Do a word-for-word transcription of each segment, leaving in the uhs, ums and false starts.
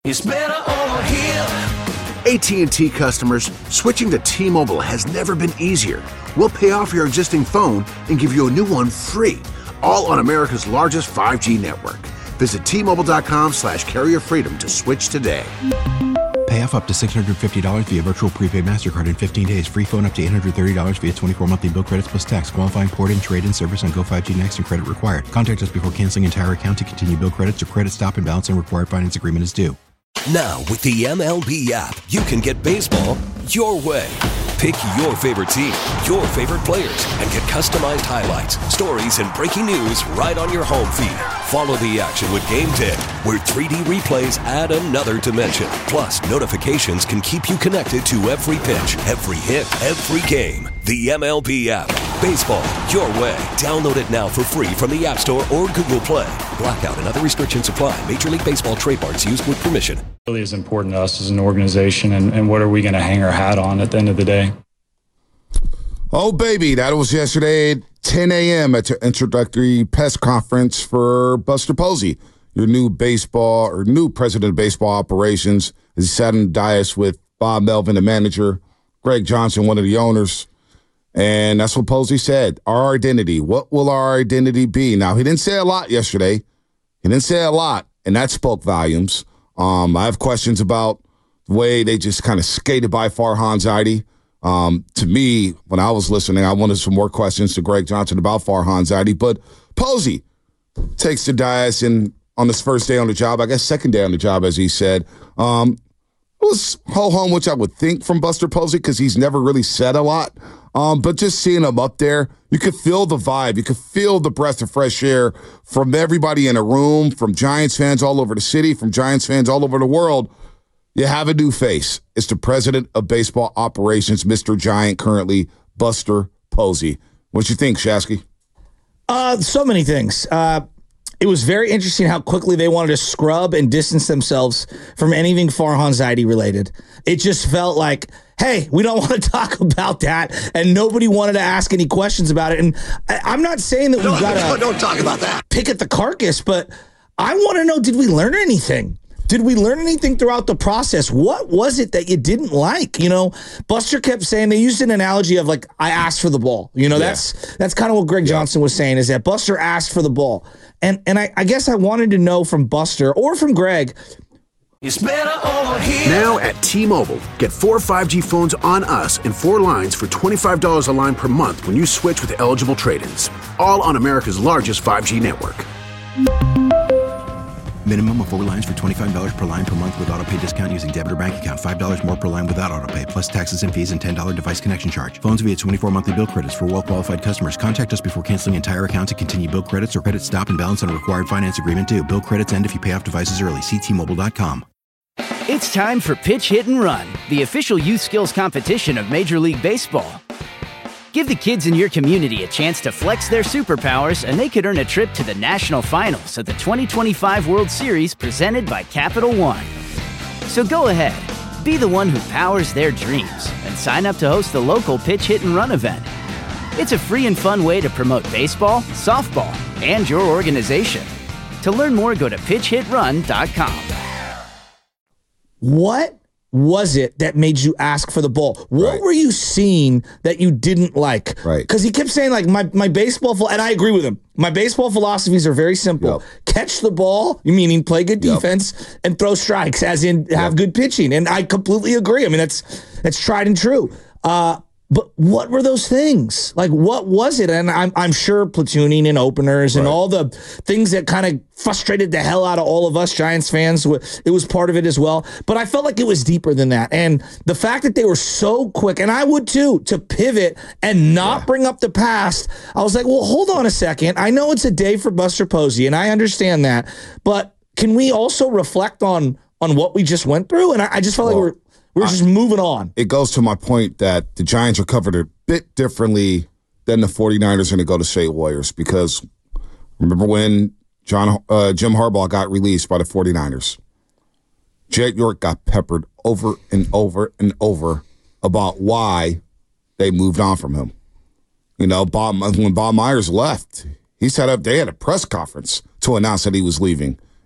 It's better over here. A T and T customers, switching to T-Mobile has never been easier. We'll pay off your existing phone and give you a new one free, all on America's largest five G network. Visit T-Mobile.com slash carrier freedom to switch today. Pay off up to six hundred fifty dollars via virtual prepaid MasterCard in fifteen days. Free phone up to eight hundred thirty dollars via twenty-four monthly bill credits plus tax. Qualifying port and trade-in service on Go five G Next and credit required. Contact us before canceling entire account to continue bill credits or credit stop and balance and required finance agreement is due. Now, with the M L B app, you can get baseball your way. Pick your favorite team, your favorite players, and get customized highlights, stories, and breaking news right on your home feed. Follow the action with Game Day, where three D replays add another dimension. Plus, notifications can keep you connected to every pitch, every hit, every game. The M L B app. Baseball your way. Download it now for free from the App Store or Google Play. Blackout and other restrictions apply. Major League Baseball trademarks used with permission. Really is important to us as an organization, and, and what are we going to hang our hat on at the end of the day? Oh, baby, that was yesterday at ten a.m. at the introductory press conference for Buster Posey, your new baseball or new president of baseball operations, as he sat in the dais with Bob Melvin, the manager, Greg Johnson, one of the owners. And that's what Posey said. Our identity. What will our identity be? Now, he didn't say a lot yesterday. He didn't say a lot, and that spoke volumes. Um, I have questions about the way they just kind of skated by Farhan Zaidi. Um, to me, when I was listening, I wanted some more questions to Greg Johnson about Farhan Zaidi. But Posey takes the dais and on his first day on the job, I guess second day on the job, as he said, um, it was ho-hum, which I would think from Buster Posey because he's never really said a lot. Um, but just seeing him up there, you could feel the vibe. You could feel the breath of fresh air from everybody in the room, from Giants fans all over the city, from Giants fans all over the world. You have a new face. It's the president of baseball operations, Mister Giant, currently, Buster Posey. What you think, Shasky? Uh, so many things. Uh, it was very interesting how quickly they wanted to scrub and distance themselves from anything Farhan Zaidi related. It just felt like, hey, we don't want to talk about that, and nobody wanted to ask any questions about it. And I, I'm not saying that we've got to don't talk about that. pick at the carcass, but I want to know, did we learn anything? Did we learn anything throughout the process? What was it that you didn't like? You know, Buster kept saying, they used an analogy of like, I asked for the ball. You know, yeah. that's that's kind of what Greg yeah. Johnson was saying, is that Buster asked for the ball. And and I, I guess I wanted to know from Buster or from Greg, it's better over here. Now at T-Mobile, get four five G phones on us and four lines for twenty-five dollars a line per month when you switch with eligible trade-ins. All on America's largest five G network. Minimum of four lines for twenty-five dollars per line per month with autopay discount using debit or bank account. five dollars more per line without autopay, plus taxes and fees and ten dollars device connection charge. Phones via twenty-four monthly bill credits for well-qualified customers. Contact us before canceling entire account to continue bill credits or credit stop and balance on a required finance agreement due. Bill credits end if you pay off devices early. See T Mobile dot com. It's time for Pitch, Hit, and Run, the official youth skills competition of Major League Baseball. Give the kids in your community a chance to flex their superpowers, and they could earn a trip to the national finals of the twenty twenty-five World Series presented by Capital One. So go ahead, be the one who powers their dreams, and sign up to host the local Pitch, Hit, and Run event. It's a free and fun way to promote baseball, softball, and your organization. To learn more, go to pitch hit run dot com. What was it that made you ask for the ball? What right. were you seeing that you didn't like? Right. Because he kept saying, like, my, my baseball, ph- and I agree with him. My baseball philosophies are very simple. Yep. Catch the ball, meaning play good Yep. defense, and throw strikes, as in have Yep. good pitching. And I completely agree. I mean, that's that's tried and true. Uh, but what were those things? Like, what was it? And I'm I'm sure platooning and openers and Right. all the things that kind of frustrated the hell out of all of us Giants fans, it was part of it as well. But I felt like it was deeper than that. And the fact that they were so quick, and I would too, to pivot and not yeah. bring up the past, I was like, well, hold on a second. I know it's a day for Buster Posey, and I understand that. But can we also reflect on on what we just went through? And I, I just felt well, like we're We're just moving on. It goes to my point that the Giants are covered a bit differently than the 49ers and the Golden State Warriors, because remember when John uh, Jim Harbaugh got released by the 49ers? Jed York got peppered over and over and over about why they moved on from him. You know, Bob when Bob Myers left, he set up, they had a press conference to announce that he was leaving.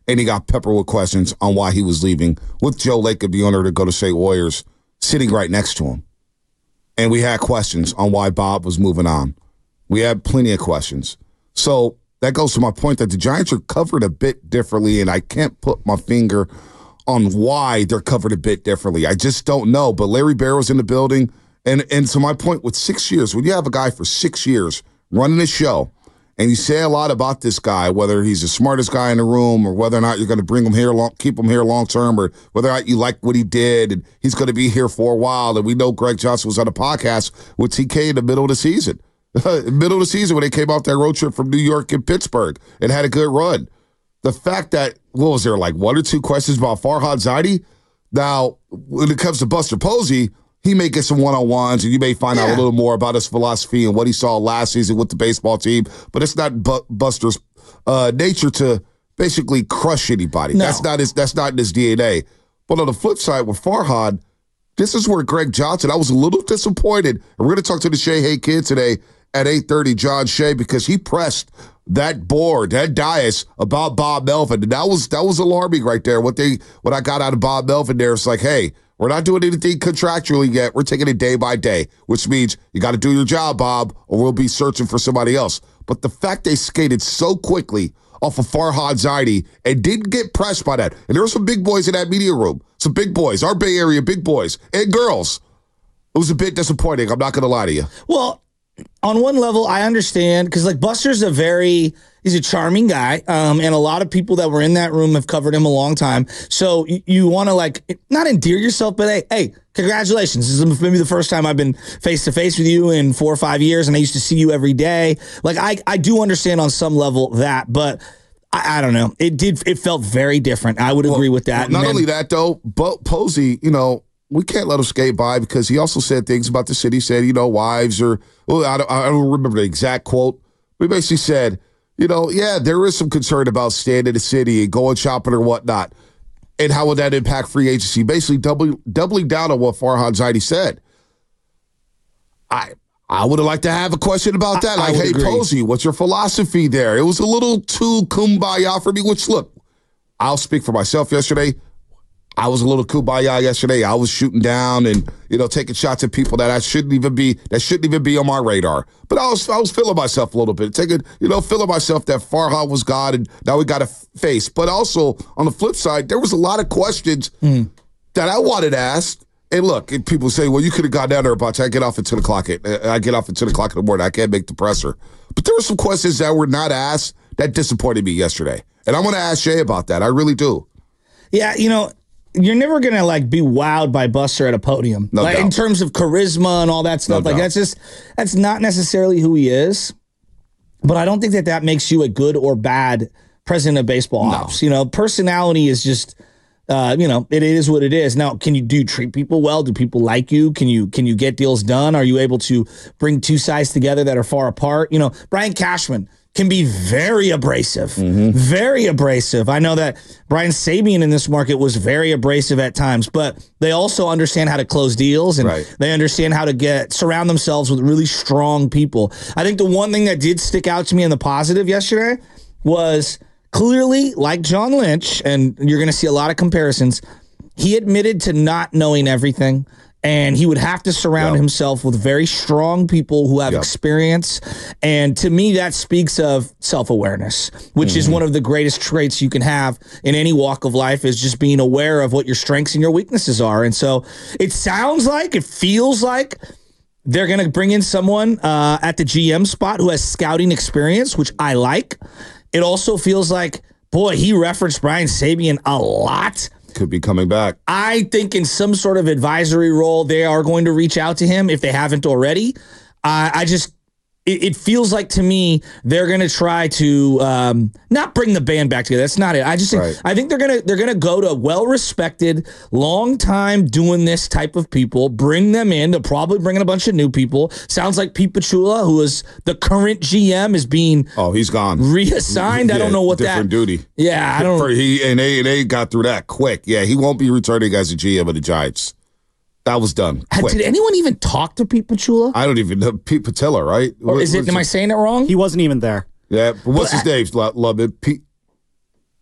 and he got peppered with questions on why he was leaving, with Joe Lacob, the owner of the Golden State Warriors, sitting right next to him. And we had questions on why Bob was moving on. We had plenty of questions. So that goes to my point that the Giants are covered a bit differently, and I can't put my finger on why they're covered a bit differently. I just don't know. But Larry Baer was in the building. And, and so my point, with six years, when you have a guy for six years running a show, and you say a lot about this guy, whether he's the smartest guy in the room or whether or not you're going to bring him here, long, keep him here long term, or whether or not you like what he did and he's going to be here for a while. And we know Greg Johnson was on a podcast with T K in the middle of the season. middle of the season when they came off that road trip from New York and Pittsburgh and had a good run. The fact that, what was there, like one or two questions about Farhad Zaidi? Now, when it comes to Buster Posey, he may get some one-on-ones, and you may find yeah. out a little more about his philosophy and what he saw last season with the baseball team. But it's not Bu- Buster's uh, nature to basically crush anybody. No. That's not his. That's not in his D N A. But on the flip side, with Farhad, this is where Greg Johnson, I was a little disappointed. And we're going to talk to the Shea Hay kid today at eight thirty, John Shea, because he pressed that board, that dais about Bob Melvin. And that was that was alarming right there. What they what I got out of Bob Melvin there is like, hey, we're not doing anything contractually yet. We're taking it day by day, which means you got to do your job, Bob, or we'll be searching for somebody else. But the fact they skated so quickly off of Farhad Zaidi and didn't get pressed by that. And there were some big boys in that media room, some big boys, our Bay Area big boys and girls. It was a bit disappointing. I'm not going to lie to you. Well, on one level, I understand, because like Buster's a very, he's a charming guy, um, and a lot of people that were in that room have covered him a long time. So you, you want to like, not endear yourself, but hey, hey, congratulations. This is maybe the first time I've been face-to-face with you in four or five years, and I used to see you every day. Like, I, I do understand on some level that, but I, I don't know. It did, it felt very different. I would well, agree with that. Well, not then, only that, though, but Posey, you know, we can't let him skate by, because he also said things about the city. He said, you know, wives or, well, I don't, I don't remember the exact quote. But he basically said, you know, yeah, there is some concern about staying in the city and going shopping or whatnot. And how would that impact free agency? Basically doubling, doubling down on what Farhad Zaidi said. I I would have liked to have a question about that. I, like, I hey, agree. Posey, what's your philosophy there? It was a little too kumbaya for me, which, look, I'll speak for myself yesterday. I was a little kumbaya yesterday. I was shooting down and, you know, taking shots at people that I shouldn't even be, that shouldn't even be on my radar. But I was, I was feeling myself a little bit, taking, you know, feeling myself that Farhad was God and now we got to face. But also on the flip side, there was a lot of questions mm. that I wanted asked. And look, people say, well, you could have got down there about, I get off at ten o'clock. I get off at ten o'clock in the morning. I can't make the presser. But there were some questions that were not asked that disappointed me yesterday. And I'm going to ask Shay about that. I really do. Yeah, you know, you're never going to like be wowed by Buster at a podium. No like doubt. In terms of charisma and all that stuff. No like doubt. that's just, that's not necessarily who he is. But I don't think that that makes you a good or bad president of baseball No. ops. You know, personality is just, uh, you know, it, it is what it is. Now, can you do you treat people well? Do people like you? Can you can you get deals done? Are you able to bring two sides together that are far apart? You know, Brian Cashman can be very abrasive, mm-hmm. very abrasive. I know that Brian Sabean in this market was very abrasive at times, but they also understand how to close deals and right. they understand how to get surround themselves with really strong people. I think the one thing that did stick out to me in the positive yesterday was clearly, like John Lynch, and you're going to see a lot of comparisons, he admitted to not knowing everything. And he would have to surround yep. himself with very strong people who have yep. experience. And to me, that speaks of self-awareness, which mm-hmm. is one of the greatest traits you can have in any walk of life, is just being aware of what your strengths and your weaknesses are. And so it sounds like, it feels like they're going to bring in someone uh, at the G M spot who has scouting experience, which I like. It also feels like, boy, he referenced Brian Sabean a lot. Could be coming back. I think in some sort of advisory role, they are going to reach out to him if they haven't already. Uh, I just, it, it feels like to me they're going to try to um, not bring the band back together. That's not it. I just think right. I think they're gonna they're gonna go to well-respected, long time doing this type of people, bring them in. They'll probably bring in a bunch of new people. Sounds like Pete Pachula, who is the current G M, is being oh he's gone reassigned. Yeah, I don't know what different that duty. Yeah, I don't. For he and they they got through that quick. Yeah, he won't be returning as a G M of the Giants. That was done quick. Did anyone even talk to Pete Pachula? I don't even know. Pete Patella, right? Or is it? Am I saying it wrong? He wasn't even there. Yeah, but what's but his I, name? Love it, Pete.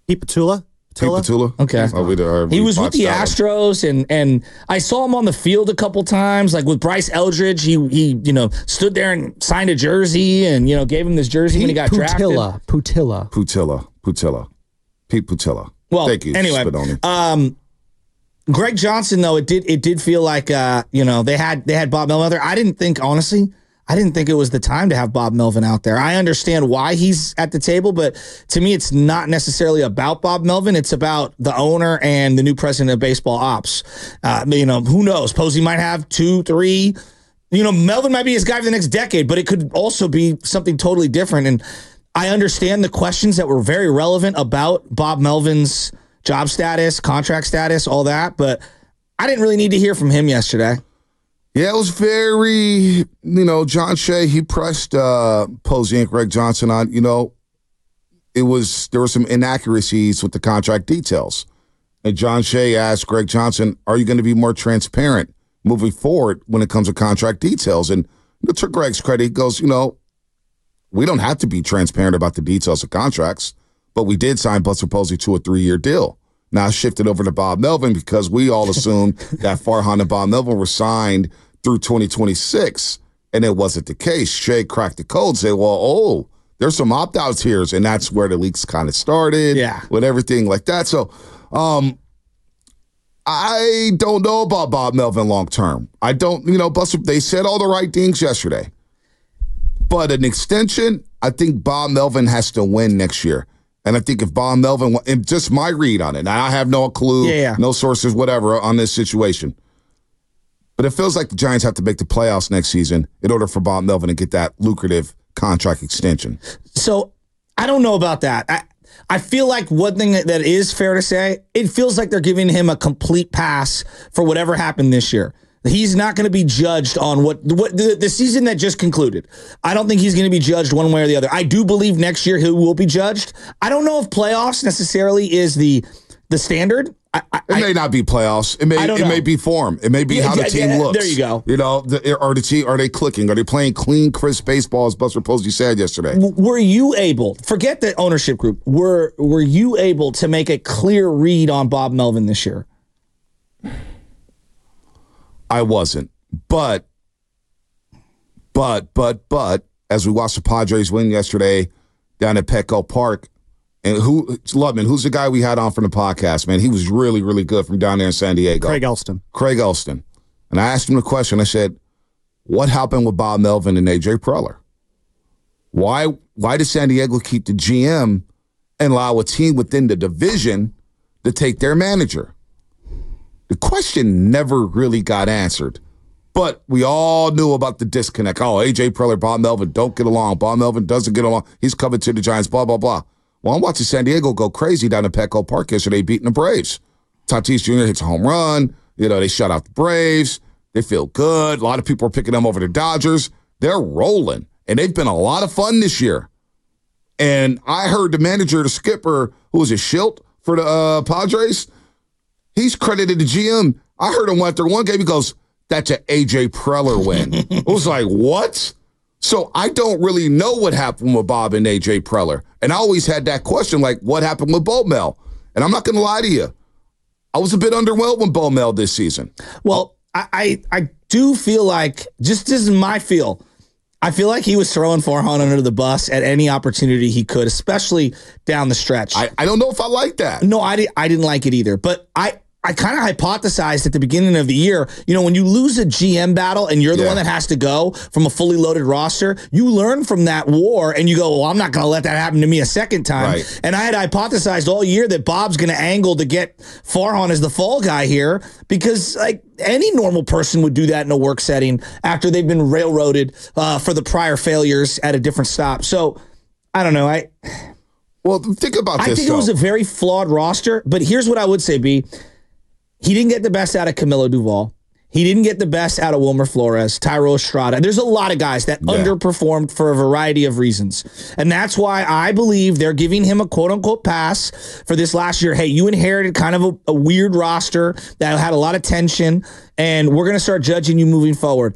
Pete Petula. Pete Petula. Okay. Oh, we, uh, he we was with the botched that one. Astros, and and I saw him on the field a couple times, like with Bryce Eldridge. He he you know stood there and signed a jersey, and you know gave him this jersey when he got drafted. Putila. Putila. Putila. Putila. Pete Putila. Well, Thank you. anyway, Spinoni. um, Greg Johnson though it did it did feel like uh you know they had they had Bob Melvin out there. I didn't think honestly. I didn't think it was the time to have Bob Melvin out there. I understand why he's at the table, but to me, it's not necessarily about Bob Melvin. It's about the owner and the new president of baseball ops. Uh, you know, who knows? Posey might have two, three. You know, Melvin might be his guy for the next decade, but it could also be something totally different. And I understand the questions that were very relevant about Bob Melvin's job status, contract status, all that, but I didn't really need to hear from him yesterday. Yeah, it was very, you know, John Shea, he pressed uh, Posey and Greg Johnson on, you know, it was, there were some inaccuracies with the contract details. And John Shea asked Greg Johnson, are you going to be more transparent moving forward when it comes to contract details? And you know, to Greg's credit, he goes, you know, we don't have to be transparent about the details of contracts, but we did sign Buster Posey to a three-year deal. Now shifted over to Bob Melvin because we all assumed that Farhan and Bob Melvin were signed through twenty twenty-six, and it wasn't the case. Shea cracked the code, say, well, oh, there's some opt-outs here, and that's where the leaks kind of started yeah. with everything like that. So um, I don't know about Bob Melvin long-term. I don't, you know, Buster, they said all the right things yesterday. But an extension, I think Bob Melvin has to win next year. And I think if Bob Melvin, and just my read on it, and I have no clue, yeah, yeah. no sources, whatever, on this situation. But it feels like the Giants have to make the playoffs next season in order for Bob Melvin to get that lucrative contract extension. So I don't know about that. I, I feel like one thing that, that is fair to say, it feels like they're giving him a complete pass for whatever happened this year. He's not going to be judged on what, what the, the season that just concluded. I don't think he's going to be judged one way or the other. I do believe next year he will be judged. I don't know if playoffs necessarily is the the standard. I, I, it may not be playoffs. It may I don't it know. may be form. It may be Yeah, how the yeah, team yeah, looks. there you go. You know, the, are the team are they clicking? Are they playing clean, crisp baseball, as Buster Posey said yesterday? Were you able, forget the ownership group, were were you able to make a clear read on Bob Melvin this year? I wasn't. But, but, but, but, as we watched the Padres win yesterday down at Petco Park, and who, Lubman, who's the guy we had on from the podcast, man? He was really, really good from down there in San Diego. Craig Elston. Craig Elston. And I asked him a question. I said, what happened with Bob Melvin and A J Preller? Why, why did San Diego keep the G M and allow a team within the division to take their manager? The question never really got answered. But we all knew about the disconnect. Oh, A J Preller, Bob Melvin don't get along. Bob Melvin doesn't get along. He's coming to the Giants, blah, blah, blah. Well, I'm watching San Diego go crazy down at Petco Park yesterday, beating the Braves. Tatis Junior hits a home run. You know, they shut out the Braves. They feel good. A lot of people are picking them over the Dodgers. They're rolling, and they've been a lot of fun this year. And I heard the manager, the skipper, who was a Schilt for the uh, Padres, he's credited the G M. I heard him after one game, he goes, that's an A J Preller win. I was like, what? So I don't really know what happened with Bob and A J Preller. And I always had that question, like, what happened with Bo Mel? And I'm not going to lie to you. I was a bit underwhelmed with Bo Mel this season. Well, I, I, I do feel like, just this is my feel, I feel like he was throwing Farhan under the bus at any opportunity he could, especially down the stretch. I, I don't know if I like that. No, I, di- I didn't like it either. But I, I kind of hypothesized at the beginning of the year, you know, when you lose a G M battle and you're the Yeah. one that has to go from a fully loaded roster, you learn from that war and you go, well, I'm not going to let that happen to me a second time. Right. And I had hypothesized all year that Bob's going to angle to get Farhan as the fall guy here because, like, any normal person would do that in a work setting after they've been railroaded uh, for the prior failures at a different stop. So, I don't know. I Well, think about I this, think it was though. a very flawed roster, but here's what I would say, B. He didn't get the best out of Camilo Duvall. He didn't get the best out of Wilmer Flores, Tyro Estrada. There's a lot of guys that Yeah. underperformed for a variety of reasons. And that's why I believe they're giving him a quote-unquote pass for this last year. Hey, you inherited kind of a, a weird roster that had a lot of tension, and we're going to start judging you moving forward.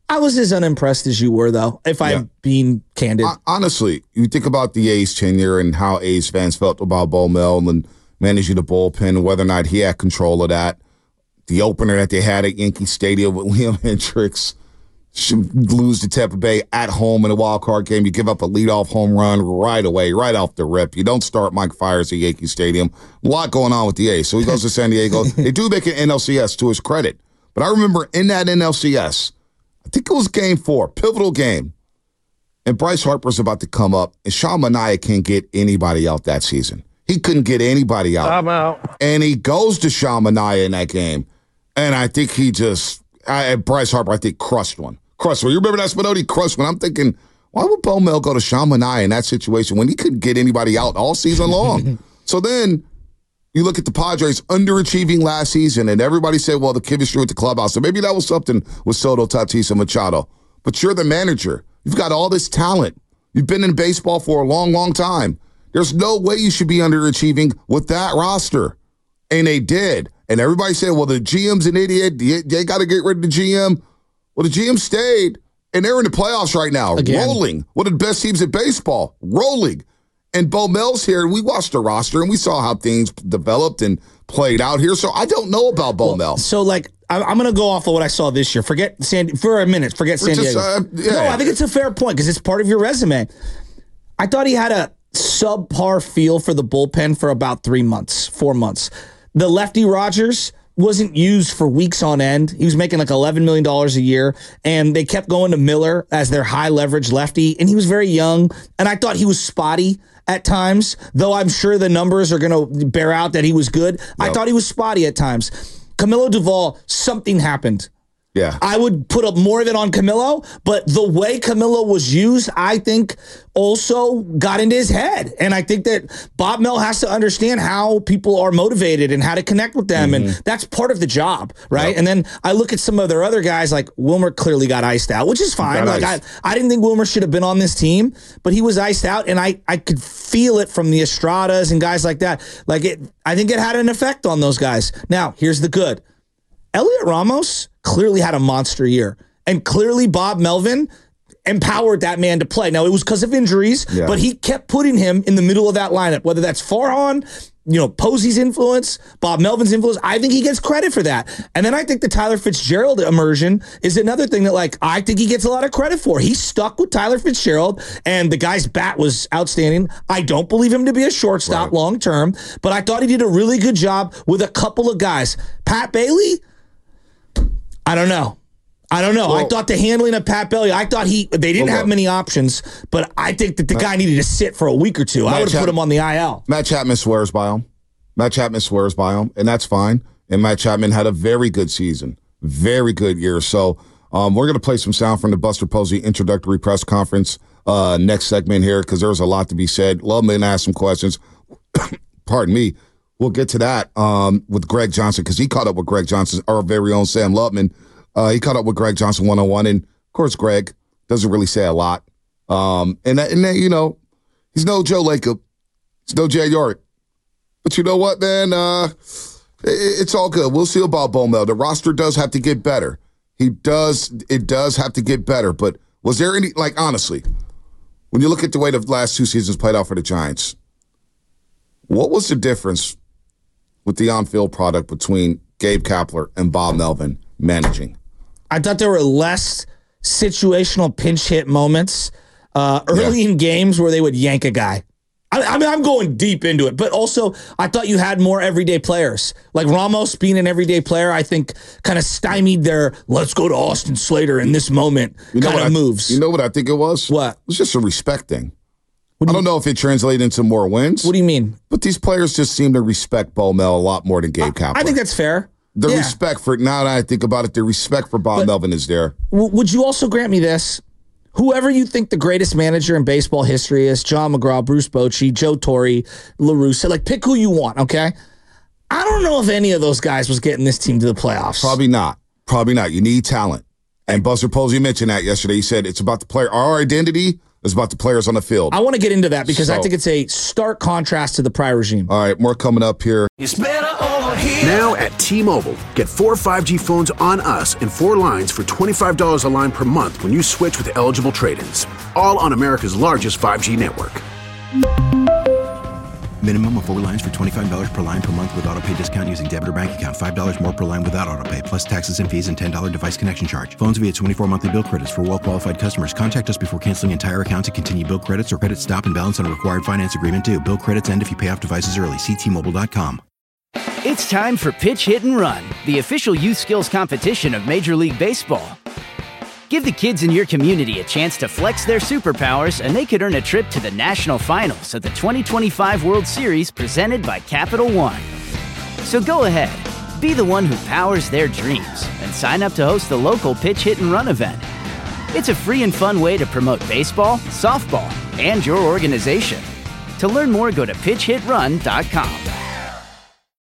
I was as unimpressed as you were, though, if I'm Yeah. being candid. Honestly, you think about the A's tenure and how A's fans felt about Bo Mel and managing the bullpen and whether or not he had control of that. The opener that they had at Yankee Stadium with Liam Hendricks, should lose to Tampa Bay at home in a wild card game. You give up a leadoff home run right away, right off the rip. You don't start Mike Fiers at Yankee Stadium. A lot going on with the A's. So he goes to San Diego. They do make an N L C S to his credit. But I remember in that N L C S, I think it was game four, pivotal game, and Bryce Harper's about to come up, and Sean Manaea can't get anybody out that season. He couldn't get anybody out. I'm out. And he goes to Sean Manaea in that game, and I think he just, I, Bryce Harper, I think, crushed one. Crushed one. You remember that Spinotti crushed one? I'm thinking, why would Bo Mel go to Sean Manaea in that situation when he couldn't get anybody out all season long? So then you look at the Padres underachieving last season, and everybody said, well, the chemistry with the clubhouse. So maybe that was something with Soto, Tatis, and Machado. But you're the manager. You've got all this talent. You've been in baseball for a long, long time. There's no way you should be underachieving with that roster. And they did. And everybody said, well, the G M's an idiot. They, they got to get rid of the G M. Well, the G M stayed, and they're in the playoffs right now, Again. rolling. One of the best teams in baseball, rolling. And Bo Mel's here, and we watched the roster, and we saw how things developed and played out here. So I don't know about Bo Well, Mel. So, like, I- I'm going to go off of what I saw this year. Forget San for a minute. Forget San just, Diego. uh, yeah. No, I think it's a fair point because it's part of your resume. I thought he had a subpar feel for the bullpen for about three months, four months. The lefty Rogers wasn't used for weeks on end. He was making like eleven million dollars a year, and they kept going to Miller as their high leverage lefty, and he was very young, and I thought he was spotty at times, though I'm sure the numbers are going to bear out that he was good. I Yep. thought he was spotty at times. Camilo Duvall, something happened. Yeah. I would put up more of it on Camilo, but the way Camilo was used, I think, also got into his head. And I think that Bob Mel has to understand how people are motivated and how to connect with them. Mm-hmm. And that's part of the job, right? Yep. And then I look at some of their other guys, like Wilmer clearly got iced out, which is fine. Got Like I, iced. I didn't think Wilmer should have been on this team, but he was iced out, and I, I could feel it from the Estradas and guys like that. Like it, I think it had an effect on those guys. Now, here's the good. Elliot Ramos clearly had a monster year, and clearly Bob Melvin empowered that man to play. Now, it was because of injuries, Yeah. but he kept putting him in the middle of that lineup, whether that's Farhan, you know, Posey's influence, Bob Melvin's influence. I think he gets credit for that. And then I think the Tyler Fitzgerald immersion is another thing that, like, I think he gets a lot of credit for. He stuck with Tyler Fitzgerald, and the guy's bat was outstanding. I don't believe him to be a shortstop Right. long term, but I thought he did a really good job with a couple of guys. Pat Bailey, I don't know. I don't know. I Well- thought the handling of Pat Bailey, I thought he, they didn't Well, have look. many options, but I think that the guy needed to sit for a week or two. I Matt would have Chap- put him on the I L. Matt Chapman swears by him. Matt Chapman swears by him, and that's fine. And Matt Chapman had a very good season, very good year. So um, we're going to play some sound from the Buster Posey introductory press conference uh, next segment here because there's a lot to be said. Love me and ask some questions. Pardon me. We'll get to that um, with Greg Johnson because he caught up with Greg Johnson, our very own Sam Lubman. Uh, he caught up with Greg Johnson one-on-one, and of course, Greg doesn't really say a lot. Um, and, that, and that, you know, he's no Joe Lacob. He's no Jay York. But you know what, man? Uh, it, it's all good. We'll see about Bo Mel. The roster does have to get better. He does. It does have to get better. But was there any, like, honestly, when you look at the way the last two seasons played out for the Giants, what was the difference with the on-field product between Gabe Kapler and Bob Melvin managing? I thought there were less situational pinch hit moments uh, early Yeah. in games where they would yank a guy. I, I mean, I'm going deep into it, but also I thought you had more everyday players. Like Ramos being an everyday player, I think kind of stymied their let's go to Austin Slater in this moment You know kind what of I- moves. You know what I think it was? What? It was just a respect thing. What do I you- don't know if it translated into more wins, What do you mean? but these players just seem to respect Bo Mel a lot more than Gabe Kapler. I think that's fair. The Yeah. respect for, now that I think about it, the respect for Bob But- Melvin is there. W- would you also grant me this? Whoever you think the greatest manager in baseball history is, John McGraw, Bruce Bochy, Joe Torre, La Russa, like pick who you want, okay? I don't know if any of those guys was getting this team to the playoffs. Probably not. Probably not. You need talent. And Buster Posey mentioned that yesterday. He said it's about the player. Our identity It's about the players on the field. I want to get into that because I So- think it's a stark contrast to the prior regime. All right, more coming up here. It's better over here. Now at T-Mobile, get four five G phones on us and four lines for twenty-five dollars a line per month when you switch with eligible trade-ins. All on America's largest five G network. Minimum of four lines for twenty-five dollars per line per month with auto pay discount using debit or bank account. five dollars more per line without auto pay, plus taxes and fees and ten dollars device connection charge. Phones via twenty-four monthly bill credits for well-qualified customers. Contact us before canceling entire account to continue bill credits or credit stop and balance on a required finance agreement due. Bill credits end if you pay off devices early. See T Mobile dot com. It's time for Pitch Hit and Run, the official youth skills competition of Major League Baseball. Give the kids in your community a chance to flex their superpowers, and they could earn a trip to the national finals of the twenty twenty-five World Series presented by Capital One. So go ahead, be the one who powers their dreams, and sign up to host the local Pitch Hit and Run event. It's a free and fun way to promote baseball, softball, and your organization. To learn more, go to pitch hit run dot com.